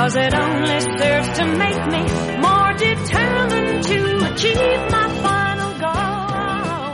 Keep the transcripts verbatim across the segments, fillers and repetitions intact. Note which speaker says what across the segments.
Speaker 1: 'cause it only serves to make me more determined to achieve my final goal.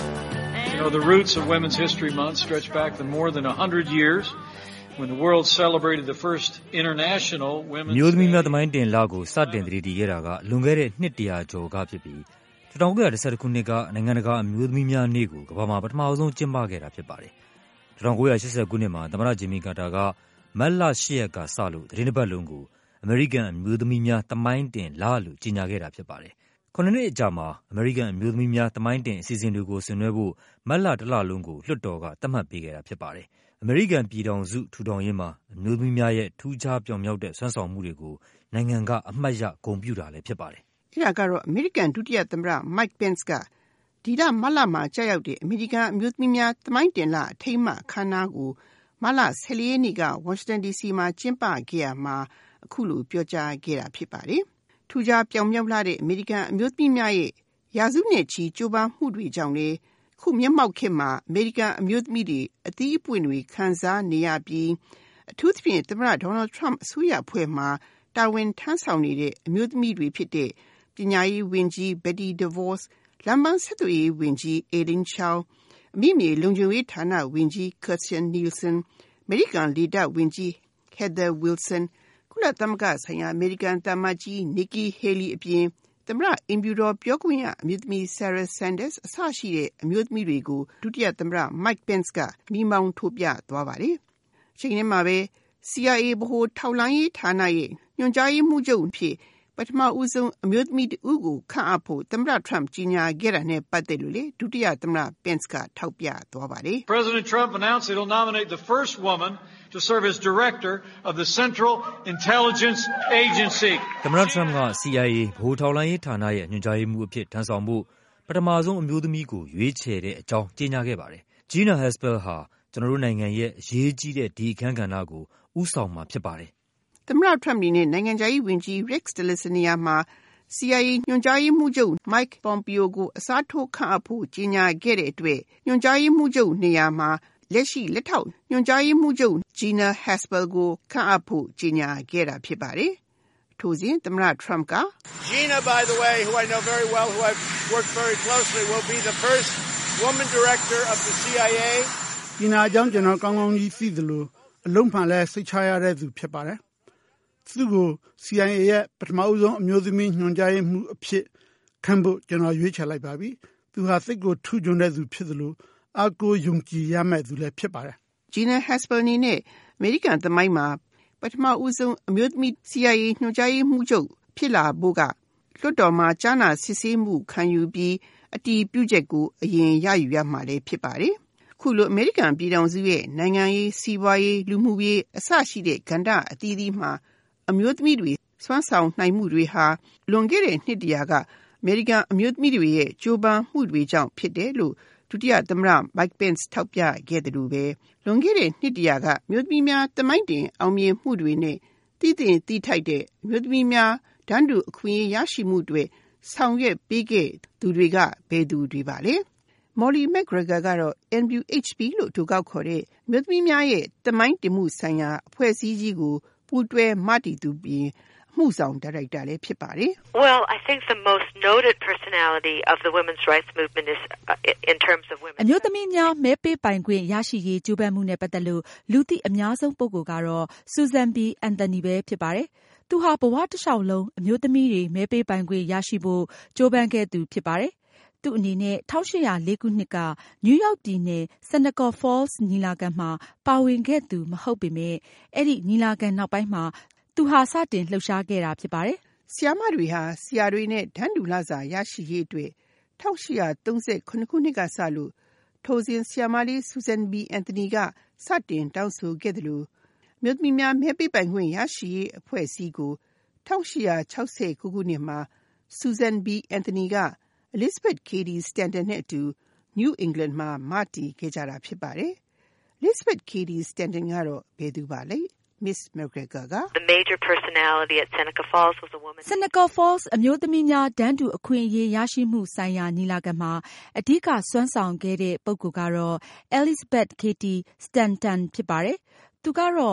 Speaker 2: You know, the roots of Women's History Month stretch back for more than a hundred years when the world celebrated the first international women's
Speaker 3: မျိုးသမီးများသမိုင်းတင်လကိုစတင်တည်တည်ခဲ့တာကလွန်ခဲ့တဲ့နှစ်တရာကျော်ကဖြစ်ပြီး၁၉၁၁ခုနှစ်ကနိုင်ငံတကာအမျိုးသမီးများနေ့ကိုကမ္ဘာမှာပထမဆုံးကျင်းပခဲ့တာဖြစ်ပါတယ်၁၉၈၀ခုနှစ်မှာသမ္မတဂျင်မီကာတာကမတ်လ၈ရက်ကစလို့သတင်းတစ်ပတ်လုံးကိုအမေရိကန်အမျိုးသမီးများသမိုင်းတင်လလို့ကြေညာခဲ့တာဖြစ်ပါတယ်ခုနှစ်နှစ်အကြာမှာအမေရိကန်အမျိုးသမီးများသမိုင်းတင်အစီအစဉ်တွေကိုဆင်နွှဲဖို့မတ်လတစ်လလုံးကိုလွှတ်တော်ကသတ်မှတ်ပေးခဲ့တာဖြစ်ပါတယ်အမေရိကန်ပြည်ထောင်စုထူထောင်ရေးမှာအမျိုးသမီးများရဲ့ထူးခြားပြောင်မြောက်တဲ့စွမ်းဆောင်မှုတွေကိုနိုင်ငံကအမှတ်ရဂုဏ်ပြုတာလည်းဖြစ်ပါတယ်
Speaker 4: ။အဲဒါကတော့အမေရိကန်ဒုတိယသမ္မတ Mike Pence ကဒီလမတ်လမှာကြာရောက်တဲ့အမေရိကန်အမျိုးသမီးများသမိုင်းတင်လအထိမ်းအမှတ်အခမ်းအနားကိုမတ်လ၁၄ရက်နေ့ကဝါရှင်တန်ဒီစီမှာကျင်းပခဲ့ရမှာအခုလိုပြောကြားခဲ့တာဖြစ်ပါတယ်။ထူးခြားပြောင်မြောက်လာတဲ့အမေရိကန်အမျိုးသမီးများရဲ့ရာစုနှစ်ချီကြိုးပမ်းမှုတွေကြောင့်လေခုမျက်မှောက်ခေတ်မှာအမေရိကန်အမျိုးသမီးတွေအသီးအပွင့်တွေခံစားနေရပြီးအထူးသဖြင့်သမ္မတဒေါ်နယ်ထရမ့်အစိုးရအဖွဲ့မှာတာဝန်ထမ်းဆောင်နေတဲ့အမျိုးသမီးတွေဖြစ်တဲ့ပညာရေးဝန်ကြီး Betty DeVos လမ်းပန်းဆက်သွယ်ရေးဝန်ကြီး Aileen Chao အမိမြေလုံခြုံရေးဌာနဝန်ကြီး Kirstjen Nielsen အမေရိကန်လေတပ်ဝန်ကြီး Heather Wilson ကုလသမဂ္ဂဆိုင်ရာအမေရိကန်သံအမတ်ကြီး Nikki Haley အပြင်သမ္မတအိမ်ဖြူတော်ပြောခွင့်ရအမျိုးသမီး Sarah Sanders အစရှိတဲ့အမျိုးသမီးတွေကိုဒုတိယသမ္မတ Mike Pence ကမိမောင်းထိုးပြသွားပါတယ်။အချိန်ထဲမှာပဲ C I A ဗဟိုထောက်လှမ်းရေးဌာနရဲ့ညွှန်ကြားရေးမှူးချုပ်အဖြစ်ပထမဦးဆုံးအမျိုးသမီးတဦးကိုခန့်အပ်ဖို့သမ္မတ Trump ကြီးညာခဲ့တာနဲ့ပတ်သက်လို့လေဒုတိယသမ္မတ Pence ကထောက်ပြသွားပါတယ်။
Speaker 2: President Trump announced he will nominate the first woman to serve as director of the Central Intelligence Agency.
Speaker 3: သမ္မတ Trump က C I A ဗဟိုထောက်လှမ်းရေးဌာနရဲ့ညွှန်ကြားရေးမှူးအဖြစ်ထမ်းဆောင်ဖို့ပထမဆုံးအမျိုးသမီးကိုရွေးချယ်တဲ့အကြောင်းကြေညာခဲ့ပါတယ်။ Gina Haspel ဟာကျွန်တော်တို့နိုင်ငံရဲ့အရေးကြီးတဲ့ဒီအခမ်းကဏ္ဍကိုဦးဆောင်မှာဖြစ်ပါတယ်
Speaker 4: ။သမ္မတ Trump နဲ့နိုင်ငံခြားရေးဝန်ကြီး Rex Tillerson နေရာမှာ C I A ညွှန်ကြားရေးမှူးချုပ် Mike Pompeo ကိုအစားထိုးခန့်အပ်ဖို့ကြေညာခဲ့တဲ့အတွက်ညွှန်ကြားရေးမှူးချုပ်နေရာမှာလက်ရှိလက်ထောက်ညွှန်ကြားရေးမှူးချုပ် Gina Haspel ကိုခန့်အပ်ဖို့ကြေညာခဲ့တာဖြစ်ပါတယ်။ထို့စဉ်သမ္မတ Trump က
Speaker 5: Gina, by the way, who I know very well, who I've worked very closely, will be the first woman director of the C I A.
Speaker 6: Gina အကြောင်းကျွန်တော်ကောင်းကောင်းကြီးသိသလိုအလုံးမှန်လဲစိတ်ချရတဲ့သူဖြစ်ပါတယ်။သူကို C I A ရဲ့ပထမဦးဆုံးအမျိုးသမီးညွှန်ကြားရေးမှူးအဖြစ်ခန့်ဖို့ကျွန်တော်ရွေးချယ်လိုက်ပါပြီ။သူဟာစိတ်ကိုထူးချွန်တဲ့သူဖြစ်သလိုအကိုယုံကြည်ရမယ့်သူလည်းဖြစ်ပါတယ်
Speaker 4: ။ Gina Haspel နေနဲ့အမေရိကန်သမိုင်းမှာပထမဦးဆုံးအမျိုးသမီး C I A ညွှန်ကြားရေးမှူးချုပ်ဖြစ်လာဖို့ကလွှတ်တော်မှာကြားနာစစ်ဆေးမှုခံယူပြီးအတည်ပြုချက်ကိုအရင်ရယူရမှာလည်းဖြစ်ပါတယ်။ခုလိုအမေရိကန်ပြည်ထောင်စုရဲ့နိုင်ငံရေးစီးပွားရေးလူမှုရေးအစရှိတဲ့ကဏ္ဍအသီးသီးမှာအမျိုးသမီးတွေစွမ်းဆောင်နိုင်မှုတွေဟာလွန်ခဲ့တဲ့နှစ်တရာကအမေရိကန်အမျိုးသမီးတွေရဲ့ကြိုးပမ်းမှုတွေကြောင့်ဖြစ်တယ်လို့ဒုတိယသမ္မတ Mike Pence ထောက်ပြခဲ့တယ်လို့ပဲလွန်ခဲ့တဲ့နှစ်တရာကမြို့သမီးများတမိုင်းတင်အောင်မြင်မှုတွေနဲ့တည်တည်တည်ထိုက်တဲ့မြို့သမီးများတန်းတူအခွင့်အရေးရရှိမှုတွေဆောင်ရွက်ပေးခဲ့သူတွေကဘယ်သူတွေပါလဲ Molly McGregor ကတော့ N W H P လို့သူကောက်ခေါ်တဲ့မြို့သမီးများရဲ့တမိုင်းတင်မှုဆိုင်ရာအဖွဲ့အစည်းကြီးကိုပူးတွဲမတည်သူပြီးမှုဆောင်ဒါရိုက်တာလည်းဖြစ်ပါတယ်
Speaker 7: Well, I think the most noted personality of the women's rights movement is uh, in terms of women.
Speaker 8: အမျိုးသမီးများမဲပေးပိုင်ခွင့်ရရှိရေးကြိုးပမ်းမှုနဲ့ပတ်သက်လို့လူသိအများဆုံးပုဂ္ဂိုလ်ကတော့ Susan B. Anthony ပဲဖြစ်ပါတယ်။သူဟာဘဝတစ်လျှောက်လုံးအမျိုးသမီးတွေမဲပေးပိုင်ခွင့်ရရှိဖို့ကြိုးပမ်းခဲ့သူဖြစ်ပါတယ်။သူအနေနဲ့၁၈၀၄ခုနှစ်ကနယူးယောက်ပြည်နယ် Seneca Falls ညီလာခံမှာပါဝင်ခဲ့သူမဟုတ်ပေမဲ့အဲ့ဒီညီလာခံနောက်ပိုင်းမှာသူဟာစတင်လှုပ်ရှားခဲ့တာဖြစ်ပါတယ်
Speaker 4: ။ဆီယာမတွေဟာဆီယာတွေနဲ့ဒန်းတူလစာရရှိရေးအတွက်၁၈၃၇ခုနှစ်ကစလို့ထိုစဉ်ဆီယာမလေး Susan B. Anthony ကစတင်တောင်းဆိုခဲ့တယ်လို့မြို့သမီးများမဲပေးပိုင်ခွင့်ရရှိရေးအဖွဲ့အစည်းကို၁၈၆၀ခုခုနှစ်မှာ Susan B. Anthony က Elizabeth Cady Stanton နဲ့အတူ New England မှာမတည်ခဲ့ကြတာဖြစ်ပါတယ်။ Elizabeth Cady Stanton ကတော့ဘယ်သူပါလဲMiss McGregor က
Speaker 7: The major personality at Seneca Falls was a woman.
Speaker 8: Seneca Falls အမျိုးသမီးများတန်းတူအခွင့်အရေးရရှိမှုဆိုင်ရာညီလာခံမှာအဓိကစွမ်းဆောင်ခဲ့တဲ့ပုဂ္ဂိုလ်ကတော့ Elizabeth Cady Stanton ဖြစ်ပါတယ်။သူကတော့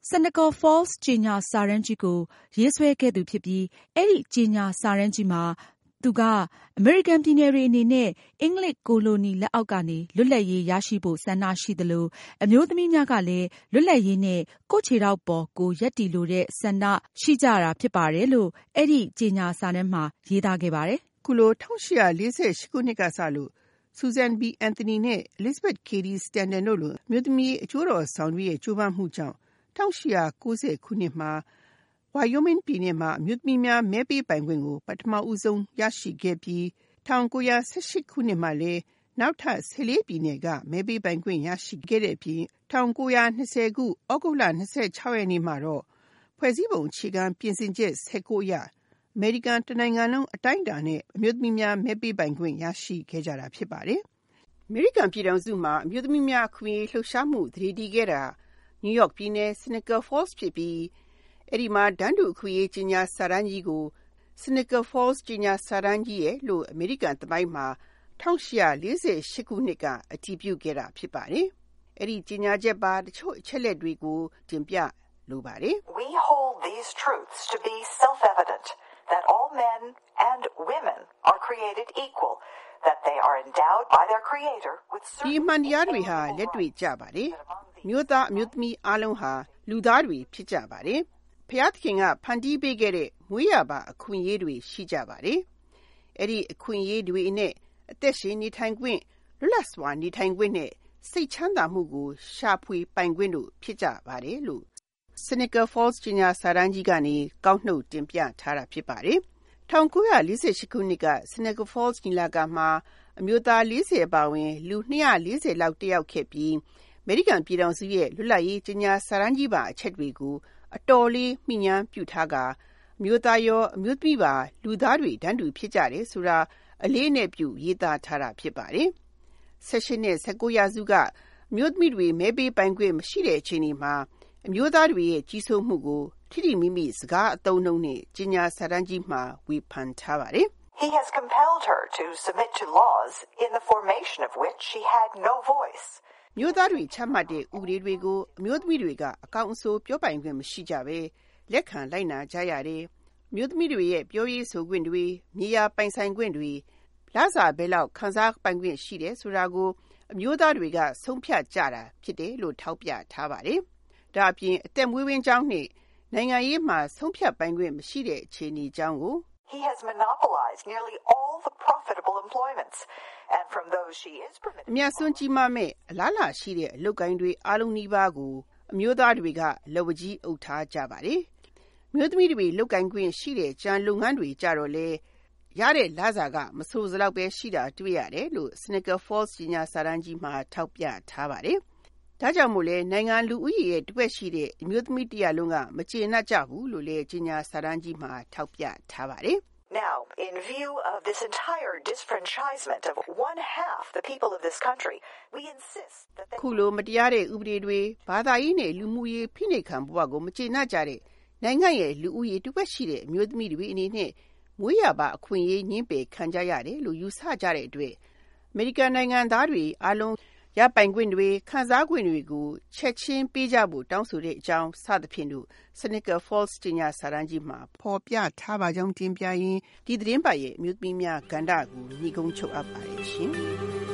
Speaker 8: Senegal Falls ကြေညာစာတမ်းကြီးကိုရေးဆွဲခဲ့သူဖြစ်ပြီးအဲ့ဒီကြေညာစာတမ်းကြီးမှာသူကအမေရိကန်ပြည်နယ်တွေအနေနဲ့အင်္ဂလိပ်ကိုလိုနီလက်အောက်ကနေလွတ်လပ်ရေးရရှိဖို့ဆန္ဒရှိသလိုအမျိုးသမီးများကလည်းလွတ်လပ်ရေးနဲ့ကိုယ့်ခြေထောက်ပေါ်ကိုရပ်တည်လိုတဲ့ဆန္ဒရှိကြတာဖြစ်ပါတယ်လို့အဲ့ဒီကြေညာစာတမ်းမှာရေးသားခဲ့ပါတယ်
Speaker 4: ။ခုလို၁၈၄၈ခုနှစ်ကစလို့ Susan B. Anthony နဲ့ Elizabeth Cady Stanton တို့လိုအမျိုးသမီးအကျိုးတော်ဆောင်တွေရဲ့ကြိုးပမ်းမှုကြောင့်၁၈၉၀ခုနှစ်မှာWyoming ပြည်နယ်မှာအမျိုးသမီးများမဲပေးပိုင်ခွင့်ကိုပထမဦးဆုံးရရှိခဲ့ပြီး၁၉၁၈ခုနှစ်မှာလည်းနောက်ထပ်၁၄ပြည်နယ်ကမဲပေးပိုင်ခွင့်ရရှိခဲ့တဲ့အပြင်၁၉၂၀ခုဩဂုတ်လ၂၆ရက်နေ့မှာတော့ဖွဲ့စည်းပုံအခြေခံပြင်ဆင်ချက်၁၉အရအမေရိကန်တနိုင်ငံလုံးအတိုင်းအတာနဲ့အမျိုးသမီးများမဲပေးပိုင်ခွင့်ရရှိခဲ့ကြတာဖြစ်ပါတယ်။အမေရိကန်ပြည်ထောင်စုမှာအမျိုးသမီးများအခွင့်အရေးလှုပ်ရှားမှုတည်တည်ခဲ့တာနယူးယောက်ပြည်နယ် Seneca Falls ဖြစ်ပြီးအဲ့ဒီမှာတန်းတူအခွင့်အရေးကြီးညာစာတမ်းကြီးကို Seneca Falls ကြီးညာစာတမ်းကြီးရဲ့လို့အမေရိကန်သမိုင်းမှာ၁၈၄၈ခုနှစ်ကအတည်ပြုခဲ့တာဖြစ်ပါတယ်။အဲ့ဒီကြီးညာချက်ပါတချို့အချက်လက်တွေကိုတင်ပြလိုပါတယ်။
Speaker 9: We hold these truths to be self-evident that all men and women are created equal, that they are endowed by their creator with certain
Speaker 4: ဒီမှန်တရားတွေဟာလက်တွေ့ကြပါတယ်။မြို့သားအမျိုးသမီးအားလုံးဟာလူသားတွေဖြစ်ကြပါတယ်။ဖျားသခင်ကဖန်တီးပေးခဲ့တဲ့မွေးရပါအခွင့်အရေးတွေရှိကြပါတယ်။အဲ့ဒီအခွင့်အရေးတွေနဲ့အသက်ရှင်နေထိုင်ခွင့်လွတ်လပ်စွာနေထိုင်ခွင့်နဲ့စိတ်ချမ်းသာမှုကိုရှာဖွေပိုင်ခွင့်တို့ဖြစ်ကြပါတယ်လို့ Seneca Falls ကြီးညာစာတမ်းကြီးကနေကောက်နှုတ်တင်ပြထားတာဖြစ်ပါတယ်။၁၉၄၈ခုနှစ်က Seneca Falls ညီလာခံမှာအမျိုးသား၄၀ပါဝင်လူ၂၄၀လောက်တက်ရောက်ခဲ့ပြီးအမေရိကန်ပြည်ထောင်စုရဲ့လွတ်လပ်ရေးကြီးညာစာတမ်းကြီးပါအချက်တွေကိုအတော်လေးမှီညမ်းပြုထားကအမျိုးသားရောအမျိုးသမီးပါလူသားတွေတန်းတူဖြစ်ကြတယ်ဆိုတာအလေးနဲ့ပြုရေးသားထားတာဖြစ်ပါတယ်။၁၈နဲ့၁၉ရာစုကအမျိုးသမီးတွေမဲပေးပိုင်ခွင့်မရှိတဲ့အချိန်မှာအမျိုးသားတွေရဲ့ကြီးစိုးမှုကိုထိထိမိမိစကားအသုံးနှုန်းနဲ့ကြီးညာစာတမ်းကြီးမှာဝေဖန်ထားပါတယ်။
Speaker 9: He has compelled her to submit to laws in the formation of which she had no voice.
Speaker 4: မျိုးသားတွေချမှတ်တဲ့ဥပဒေတွေကိုအမျိုးသမီးတွေကအကောင့်အဆိုးပြောပိုင်ခွင့်မရှိကြပဲလက်ခံလိုက်နာကြရတယ်။မျိုးသမီးတွေရဲ့ပြောရေးဆိုခွင့်တွေမြေယာပိုင်ဆိုင်ခွင့်တွေလစာဘဲလောက်ခံစားပိုင်ခွင့်ရှိတယ်ဆိုတာကိုအမျိုးသားတွေကဆုံးဖြတ်ကြတာဖြစ်တယ်လို့ထောက်ပြထားပါတယ်။ဒါအပြင်အသက်မွေးဝမ်းကြောင်းနဲ့နိုင်ငံရေးမှာဆုံးဖြတ်ပိုင်ခွင့်မရှိတဲ့အခြေအနေကြောင်းကို
Speaker 9: He has monopolized nearly all the profitable employments, and from those she is permitted.
Speaker 4: အများဆုံးကြီးမားမဲ့အလားလာရှိတဲ့အလုပ်ကိုင်းတွေအားလုံးနီးပါးကိုအမျိုးသားတွေကလက်ဝကြီးအုပ်ထားကြပါတယ်။မျိုးသမီးတွေလုပ်ကိုင်းခွင့်ရှိတဲ့ကြံလုပ်ငန်းတွေကြတော့လေရတဲ့လစာကမဆိုးစလောက်ပဲရှိတာတွေ့ရတယ်လို့ Seneca Falls ကြီးညာစာတမ်းကြီးမှာထောက်ပြထားပါတယ်။ဒါကြောင့်မို့လဲနိုင်ငံလူဦးရေရဲ့တစ်ဝက်ရှိတဲ့အမျိုးသမီးတရလုံးကမကျေနပ်ကြဘူးလို့လေကြီးညာစာတမ်းကြီးမှာထောက်ပြထားပါတယ်။
Speaker 9: Now, in view of this entire disfranchisement of one half the people of this country, we insist that they
Speaker 4: ခုလိုမတရားတဲ့ဥပဒေတွေဘာသာရေးနဲ့လူမှုရေးဖိနှိပ်ခံဘဝကိုမကျေနပ်ကြတဲ့နိုင်ငံရဲ့လူဦးရေတစ်ဝက်ရှိတဲ့အမျိုးသမီးတွေအနေနဲ့မွေးရပါအခွင့်အရေးညှင်းပယ်ခံကြရတယ်လို့ယူဆကြတဲ့အတွက်အမေရိကန်နိုင်ငံသားတွေအားလုံးရပိုင်ခွင့်တွေခံစားခွင့်တွေကိုချက်ချင်းပေးကြဖို့တောင်းဆိုတဲ့အကြောင်းစသဖြင့်တို့ Seneca Falls ကြီးညာစာတမ်းကြီးမှာဖော်ပြထားပါကြောင်းတင်ပြရင်းဒီသတင်းပတ်ရဲ့အမျိုးသမီးများကဏ္ဍကိုညီကုန်းချုပ်အပ်ပါတယ်ရှင်။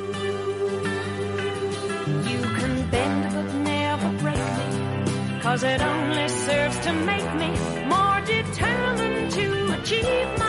Speaker 1: You can bend but never break me, 'cause it only serves to make me more determined to achieve